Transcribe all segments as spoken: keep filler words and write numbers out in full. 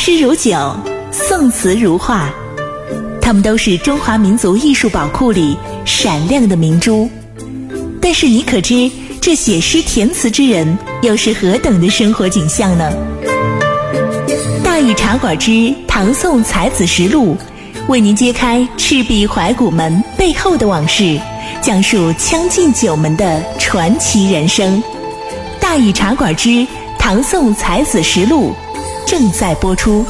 诗如酒，宋词如画，它们都是中华民族艺术宝库里闪亮的明珠。但是你可知这写诗填词之人又是何等的生活景象呢？大禹茶馆之唐宋才子实录，为您揭开赤壁怀古门背后的往事，讲述将进酒门的传奇人生。大禹茶馆之唐宋才子实录正在播出。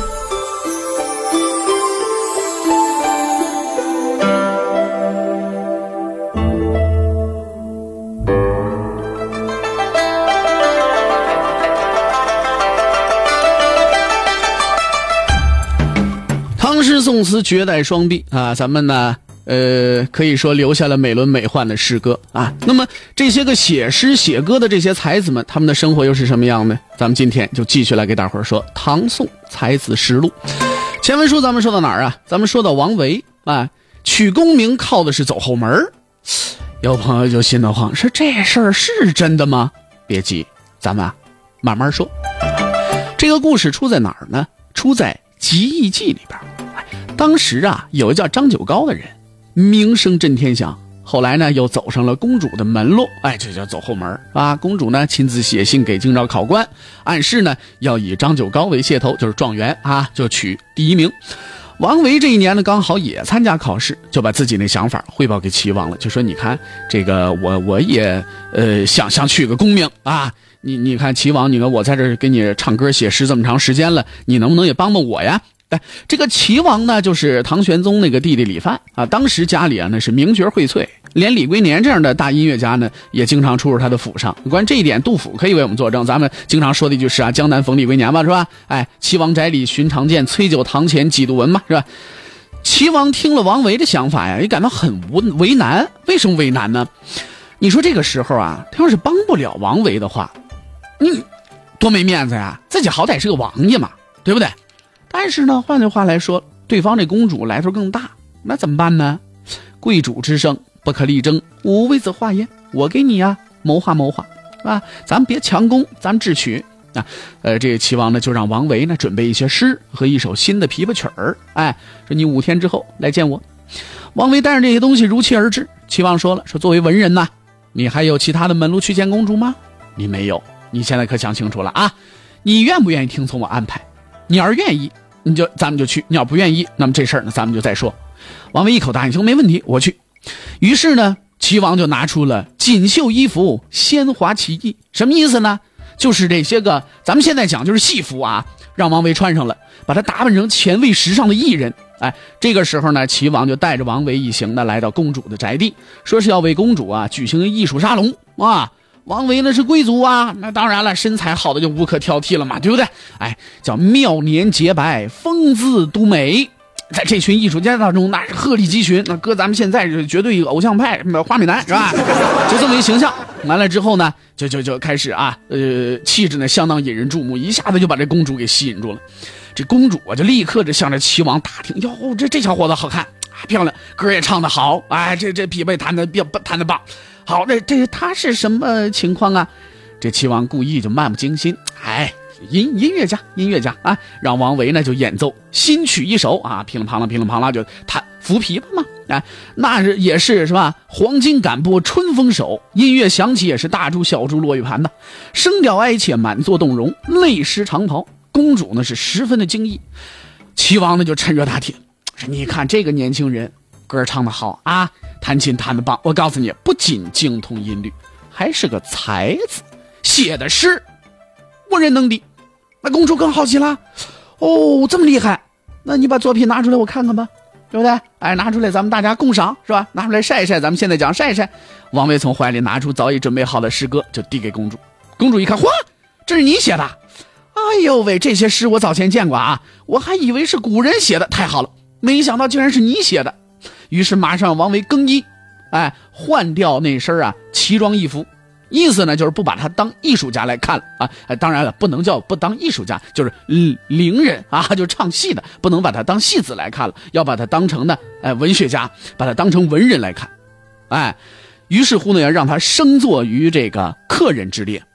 唐诗宋词绝代双璧啊，咱们呢呃，可以说留下了美轮美奂的诗歌啊。那么这些个写诗写歌的这些才子们，他们的生活又是什么样呢？咱们今天就继续来给大伙儿说唐宋才子实录。前文书咱们说到哪儿啊？咱们说到王维啊，取功名靠的是走后门。有朋友就心得慌，说这事儿是真的吗？别急，咱们啊慢慢说。这个故事出在哪儿呢？出在《集异记》里边。当时啊，有一叫张九高的人，名声震天响，后来呢又走上了公主的门路，哎，这叫走后门啊。公主呢亲自写信给京兆考官，暗示呢要以张九高为谢头，就是状元啊，就取第一名。王维这一年呢刚好也参加考试，就把自己那想法汇报给齐王了，就说你看这个我我也呃想想取个功名啊，你你看齐王，你看我在这给你唱歌写诗这么长时间了，你能不能也帮帮我呀？这个齐王呢，就是唐玄宗那个弟弟李范啊。当时家里啊，那是名角荟萃，连李龟年这样的大音乐家呢，也经常出入他的府上。关于这一点，杜甫可以为我们作证。咱们经常说的一句诗啊，江南逢李龟年嘛，是吧？哎，齐王宅里寻常见，崔九堂前几度闻嘛，是吧？齐王听了王维的想法呀，也感到很为难。为什么为难呢？你说这个时候啊，他要是帮不了王维的话，你多没面子呀！自己好歹是个王爷嘛，对不对？但是呢，换句话来说，对方这公主来头更大，那怎么办呢？贵主之声不可力争，吾为子化焉。我给你啊，谋划谋划，是吧？咱们别强攻，咱们智取啊。呃，这个齐王呢，就让王维呢准备一些诗和一首新的琵琶曲儿，哎，说你五天之后来见我。王维带着这些东西如期而至。齐王说了，说作为文人呐，你还有其他的门路去见公主吗？你没有，你现在可想清楚了啊！你愿不愿意听从我安排？你要是愿意，你就咱们就去；你要不愿意，那么这事儿呢，咱们就再说。王维一口答应，行，没问题，我去。于是呢，齐王就拿出了锦绣衣服，鲜华奇异。什么意思呢？就是这些个咱们现在讲就是戏服啊，让王维穿上了，把他打扮成前卫时尚的艺人。哎，这个时候呢，齐王就带着王维一行呢来到公主的宅地，说是要为公主啊举行艺术沙龙啊。王维呢是贵族啊，那当然了，身材好的就无可挑剔了嘛，对不对？哎，叫妙年洁白，风姿独美，在这群艺术家当中，那是鹤立鸡群。那搁咱们现在是绝对偶像派，花美男是吧？就这么一形象。完了之后呢，就就就开始啊，呃，气质呢相当引人注目，一下子就把这公主给吸引住了。这公主啊，就立刻就向着齐王打听，哟，这这小伙子好看，啊、漂亮，歌也唱得好，哎，这这琵琶弹得弹得棒。好，这这他是什么情况啊？这齐王故意就漫不经心，哎，音音乐家，音乐家啊，让王维呢就演奏新曲一首啊，噼里啪啦噼里啪啦就弹扶琵琶嘛，哎，那是也是是吧？黄金赶波春风手，音乐响起也是大珠小珠落玉盘的，声调哀切，满座动容，泪湿长袍。公主呢是十分的惊异，齐王呢就趁热打铁，说你看这个年轻人。歌唱得好啊，弹琴弹得棒，我告诉你，不仅精通音律，还是个才子，写的诗无人能敌。那公主更好奇了，哦，这么厉害，那你把作品拿出来我看看吧，对不对？哎，拿出来咱们大家共赏，是吧？拿出来晒一晒，咱们现在讲晒一晒。王维从怀里拿出早已准备好的诗歌，就递给公主。公主一看，嚯，这是你写的？哎呦喂，这些诗我早前见过啊，我还以为是古人写的，太好了，没想到竟然是你写的。于是马上王维更衣，哎，换掉那身啊奇装异服，意思呢就是不把他当艺术家来看了啊。哎，当然了，不能叫不当艺术家，就是伶人啊，就唱戏的，不能把他当戏子来看了，要把他当成呢，哎，文学家，把他当成文人来看。哎，于是乎呢，要让他升坐于这个客人之列。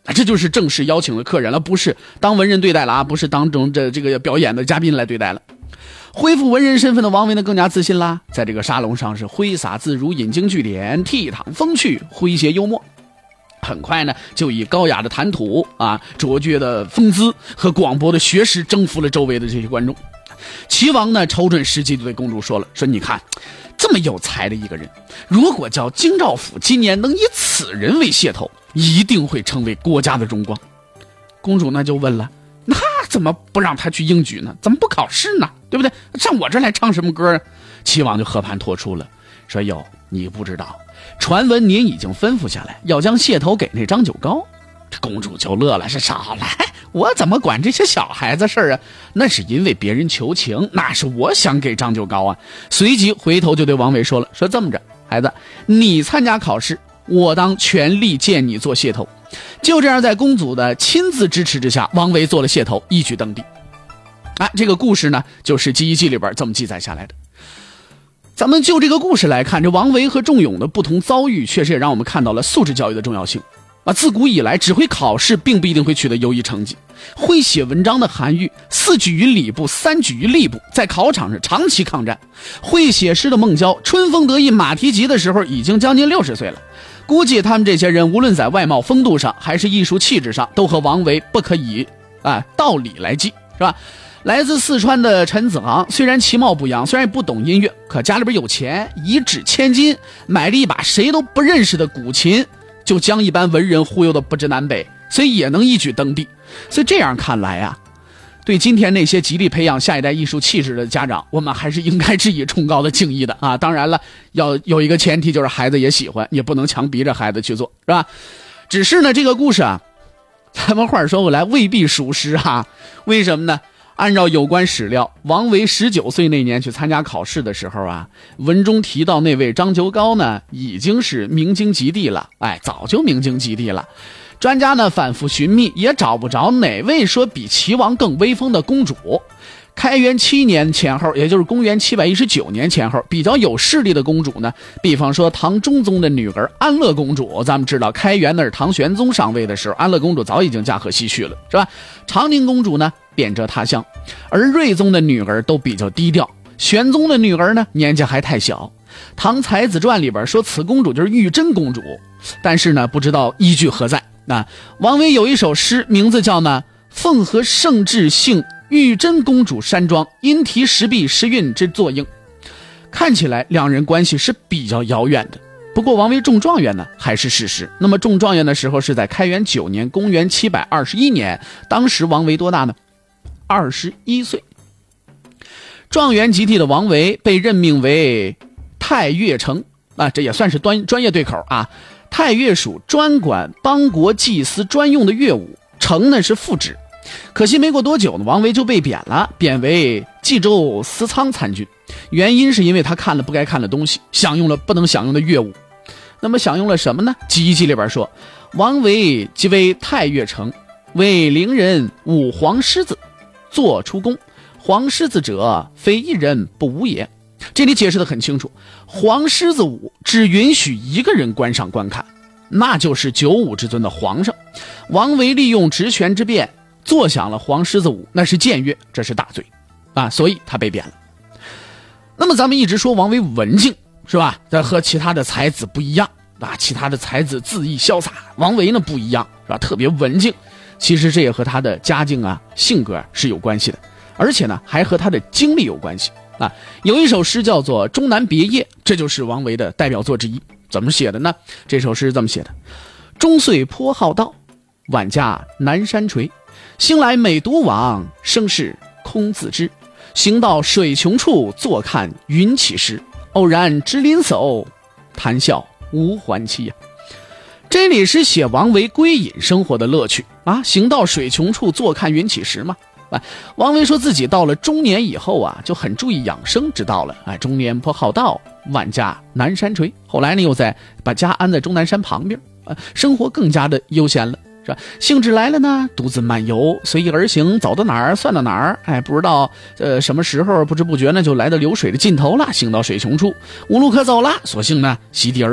这就是正式邀请的客人了，不是当文人对待了啊，不是当中这这个表演的嘉宾来对待了。恢复文人身份的王维呢，更加自信啦，在这个沙龙上是挥洒自如，引经据典，倜傥风趣，诙谐幽默。很快呢，就以高雅的谈吐啊、卓绝的风姿和广博的学识征服了周围的这些观众。齐王呢，瞅准时机就对公主说了，说你看这么有才的一个人，如果叫京兆府今年能以此人为谢头，一定会成为国家的荣光。公主呢就问了，那怎么不让他去应举呢？怎么不考试呢？对不对？上我这来唱什么歌啊？齐王就和盘托出了，说哟，你不知道，传闻您已经吩咐下来，要将谢头给那张九高。这公主就乐了，是少来，我怎么管这些小孩子事儿啊？那是因为别人求情，那是我想给张九高啊。随即回头就对王维说了，说这么着，孩子，你参加考试，我当全力荐你做谢头。就这样，在公主的亲自支持之下，王维做了谢头，一举登第。哎，这个故事呢，就是《集异记》里边这么记载下来的。咱们就这个故事来看，这王维和仲永的不同遭遇，确实也让我们看到了素质教育的重要性。啊，自古以来，只会考试并不一定会取得优异成绩。会写文章的韩愈，四举于礼部，三举于吏部，在考场上长期抗战。会写诗的孟郊，春风得意马蹄疾的时候已经将近六十岁了。估计他们这些人，无论在外貌风度上，还是艺术气质上，都和王维不可以啊道理来计，是吧？来自四川的陈子昂，虽然其貌不扬，虽然也不懂音乐，可家里边有钱，一掷千金买了一把谁都不认识的古琴，就将一般文人忽悠的不知南北，所以也能一举登第。所以这样看来啊，对今天那些极力培养下一代艺术气质的家长，我们还是应该致以崇高的敬意的啊！当然了，要有一个前提，就是孩子也喜欢，也不能强逼着孩子去做，是吧？只是呢，这个故事啊，咱们话说回来，未必属实啊。为什么呢？按照有关史料，王维十九岁那年去参加考试的时候啊，文中提到那位张九高呢，已经是名经及第了，哎，早就名经及第了。专家呢反复寻觅，也找不着哪位说比齐王更威风的公主。开元七年前后，也就是公元七百一十九年前后，比较有势力的公主呢，比方说唐中宗的女儿安乐公主。咱们知道开元那是唐玄宗上位的时候，安乐公主早已经嫁河西去了，是吧？长宁公主呢贬谪他乡，而睿宗的女儿都比较低调，玄宗的女儿呢年纪还太小。唐才子传里边说此公主就是玉真公主，但是呢不知道依据何在。那王维有一首诗，名字叫呢凤和圣至幸玉真公主山庄，因题石壁时运之作应。看起来两人关系是比较遥远的，不过王维中状元呢还是事实。那么中状元的时候是在开元九年，公元七百二十一年，当时王维多大呢？二十一岁。状元及第的王维被任命为太岳丞啊，这也算是专专业对口啊。太岳属专管邦国祭司专用的乐舞，丞呢是副职。可惜没过多久呢，王维就被贬了，贬为冀州司仓参军。原因是因为他看了不该看的东西，享用了不能享用的乐舞。那么享用了什么呢？《集异记》里边说，王维即为太岳丞，为伶人舞黄狮子，作出宫。黄狮子者，非一人不舞也。这里解释得很清楚，黄狮子舞只允许一个人观赏观看，那就是九五之尊的皇上。王维利用职权之便坐享了黄狮子舞，那是僭越，这是大罪啊，所以他被贬了。那么咱们一直说王维文静，是吧？这和其他的才子不一样啊，其他的才子恣意潇洒，王维呢不一样，是吧？特别文静。其实这也和他的家境啊、性格是有关系的，而且呢还和他的经历有关系啊。有一首诗叫做《终南别业》，这就是王维的代表作之一。怎么写的呢？这首诗是这么写的：终岁颇好道，晚驾南山陲。兴来每独往，生事空自知。行到水穷处，坐看云起时。偶然值林叟，谈笑无还期呀。这里是写王维归隐生活的乐趣啊！行到水穷处，坐看云起时嘛。啊，王维说自己到了中年以后啊，就很注意养生之道了。哎，中年颇好道，晚驾南山陲。后来呢，又在把家安在终南山旁边，啊，生活更加的悠闲了。是吧？兴致来了呢，独自漫游，随意而行，走到哪儿算到哪儿。哎，不知道呃什么时候，不知不觉呢就来到流水的尽头了。行到水穷处，无路可走了，索性呢席地而坐，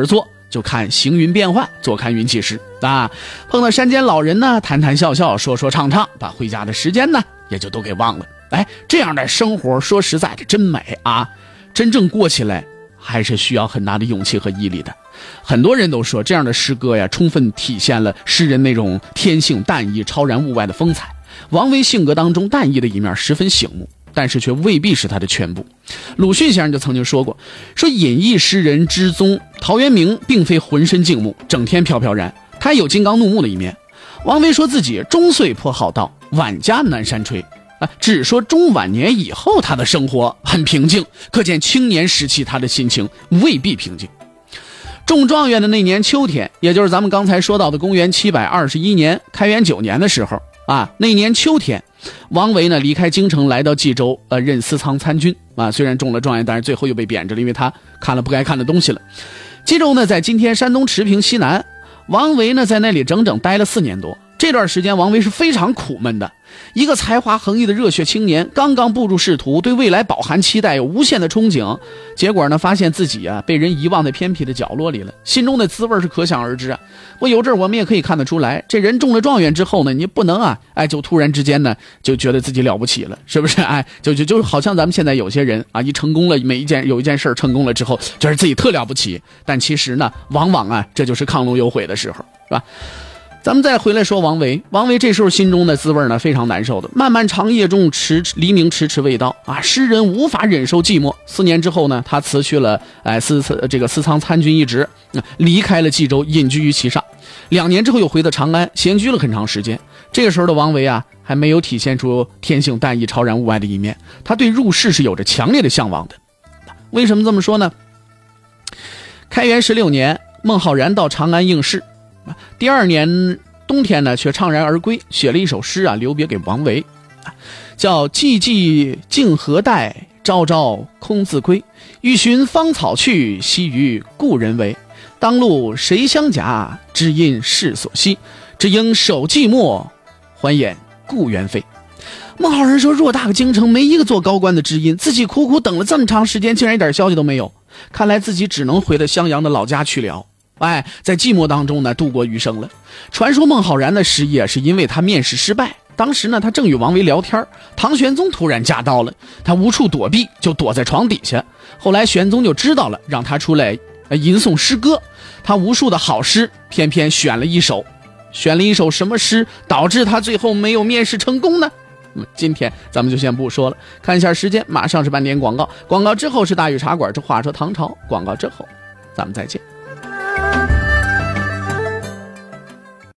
就看行云变幻，坐看云起时啊。碰到山间老人呢，谈谈笑笑，说说唱唱，把回家的时间呢也就都给忘了。哎，这样的生活说实在的真美啊，真正过起来还是需要很大的勇气和毅力的。很多人都说这样的诗歌呀，充分体现了诗人那种天性淡逸、超然物外的风采。王维性格当中淡逸的一面十分醒目，但是却未必是他的全部。鲁迅先生就曾经说过，说隐逸诗人之宗陶渊明并非浑身静穆，整天飘飘然，他也有金刚怒目的一面。王维说自己中岁颇好道，晚家南山陲啊，只说中晚年以后他的生活很平静，可见青年时期他的心情未必平静。中状元的那年秋天，也就是咱们刚才说到的公元七百二十一年开元九年的时候啊，那年秋天，王维呢离开京城来到冀州，呃，任司仓参军啊。虽然中了状元，但是最后又被贬着了，因为他看了不该看的东西了。冀州呢在今天山东持平西南，王维呢在那里整整待了四年多。这段时间王维是非常苦闷的，一个才华横溢的热血青年，刚刚步入仕途，对未来饱含期待，有无限的憧憬，结果呢发现自己啊被人遗忘在偏僻的角落里了，心中的滋味是可想而知啊。我有这儿我们也可以看得出来，这人中了状元之后呢，你不能啊哎就突然之间呢就觉得自己了不起了，是不是？哎就就就好像咱们现在有些人啊，一成功了，每一件有一件事成功了之后，觉得自己特了不起，但其实呢往往啊这就是亢龙有悔的时候，是吧？咱们再回来说王维，王维这时候心中的滋味呢非常难受的，漫漫长夜中迟黎明迟迟未到啊，诗人无法忍受寂寞。四年之后呢，他辞去了哎司这个司仓参军一职，离开了冀州，隐居于其上。两年之后又回到长安，闲居了很长时间。这个时候的王维啊，还没有体现出天性淡逸、超然物外的一面，他对入仕是有着强烈的向往的。为什么这么说呢？开元十六年，孟浩然到长安应试。第二年冬天呢，却怅然而归，写了一首诗啊，留别给王维，叫寂寂竟何待，朝朝空自归。欲寻芳草去，惜与故人违。当路谁相夹，只因世所惜。只应守寂寞，还掩故园飞。孟浩然说，偌大个京城没一个做高官的知音，自己苦苦等了这么长时间，竟然一点消息都没有，看来自己只能回到襄阳的老家去了。哎，在寂寞当中呢度过余生了。传说孟浩然的失业是因为他面试失败，当时呢他正与王维聊天，唐玄宗突然驾到了，他无处躲避，就躲在床底下。后来玄宗就知道了，让他出来吟诵诗歌。他无数的好诗，偏偏选了一首，选了一首什么诗，导致他最后没有面试成功呢？那么今天咱们就先不说了，看一下时间，马上是半点广告，广告之后是大禹茶馆，这话说唐朝，广告之后咱们再见。